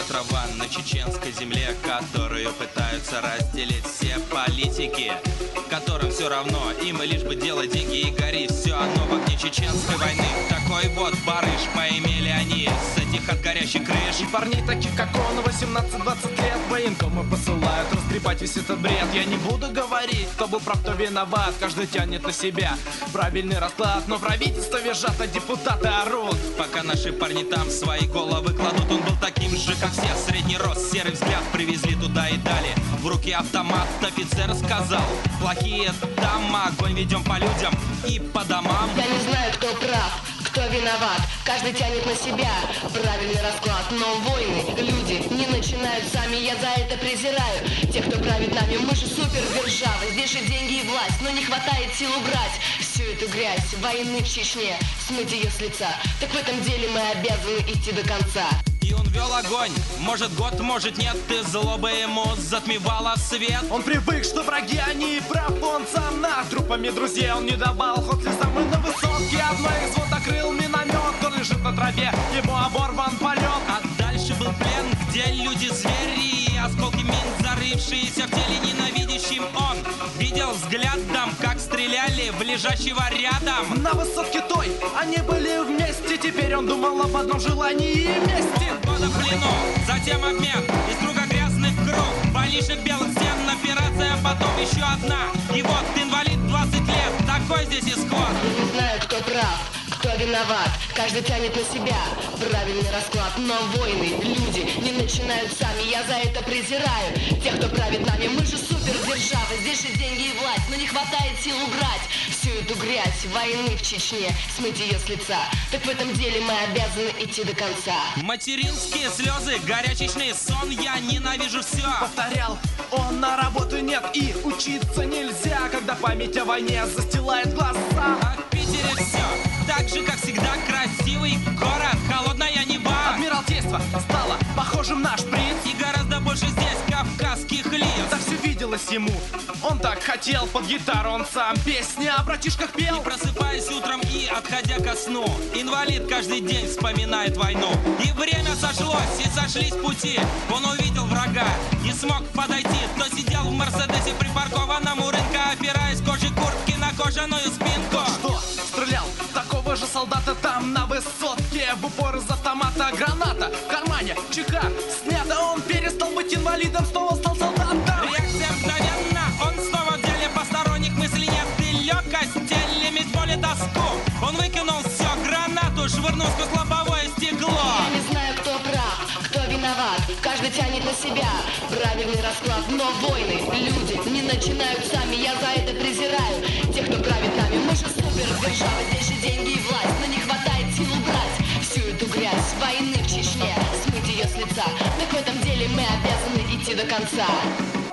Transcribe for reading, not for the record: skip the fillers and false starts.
трава на чеченской земле, которую пытаются разделить все политики, которым все равно, им лишь бы делать деньги и гори. Все оно в огне чеченской войны. Такой вот барыш поимели они с этих от горящих крыш. И парней таких, как он, 18-20 лет военкомы посылают растрепать весь этот бред. Я не буду говорить, кто был прав, кто виноват, каждый тянет на себя правильный расклад. Но правительство визжат, а депутаты орут. Пока наши парни там свои головы кладут, он был таким же, как все. Средний рост, серый взгляд, привезли туда и дали. В руки автомат, офицер сказал: плохие там, огонь ведем по людям и по домам. Я не знаю, кто прав, кто виноват, каждый тянет на себя правильный расклад. Но войны люди не начинают сами, я за это презираю тех, кто правит нами. Мы же супердержава, здесь же деньги и власть, но не хватает сил убрать всю эту грязь войны в Чечне, смыть ее с лица. Так в этом деле мы обязаны идти до конца. И он вел огонь, может год, может нет, и злоба ему затмевала свет. Он привык, что враги, они и прав, он сам над трупами друзей. Он не давал ход лесам, мы на высотке, одной из взвод накрыл миномет. Он лежит на траве, его оборван полет. А дальше был плен, где люди-звери, и осколки мин, зарывшиеся в теле ненавидящим. Он видел взглядом, как стреляли в лежащего рядом. На высотке той они были вместе, теперь он думал об одном желании и мести. Года в плену, затем обмен из круга грязных круг, больничных белых стен, операция, потом еще одна. И вот инвалид 20 лет, такой здесь исход. Я не знаю, кто прав, кто виноват, каждый тянет на себя правильный расклад. Но войны люди не начинают сами, я за это презираю тех, кто правит нами. Мы же супердержава, здесь же деньги и власть, но не хватает сил убрать всю эту грязь войны в Чечне, смыть ее с лица. Так в этом деле мы обязаны идти до конца. Материнские слезы, горячечный сон, я ненавижу все. Повторял он, на работы нет и учиться нельзя, когда память о войне застилает глаза. А в Питере все так же, как всегда, красивый город, холодная Нева. Адмиралтейство стало похожим на шприц, И гораздо больше здесь кавказских лиц. да все виделось ему, он так хотел под гитару, он сам песни о братишках И пел. просыпаясь утром и отходя ко сну, инвалид каждый день вспоминает войну. И время сошлось, и сошлись пути. Он увидел врага, не смог подойти, но сидел в Мерседесе припаркованном у рынка, опираясь кожей куртки на кожаную спинку. Что, стрелял такого же солдата там на высотке, в упор из автомата граната в кармане, чека снята, он перестал быть инвалидом, снова стал солдатом. Реакция мгновенна, он снова в деле, посторонних мыслей нет и легкость, телемить более тоску. Он выкинул все, гранату швырнул сквозь лобовое стекло. Я не знаю, кто прав, кто виноват, каждый тянет на себя правильный расклад. Но войны люди не начинают сами, я за это презираю тех, кто правит нами. Мы же супердержава, здесь же деньги и власть, но не хватает сил убрать всю эту грязь войны в Чечне, смыть ее с лица. Так в этом деле мы обязаны идти до конца.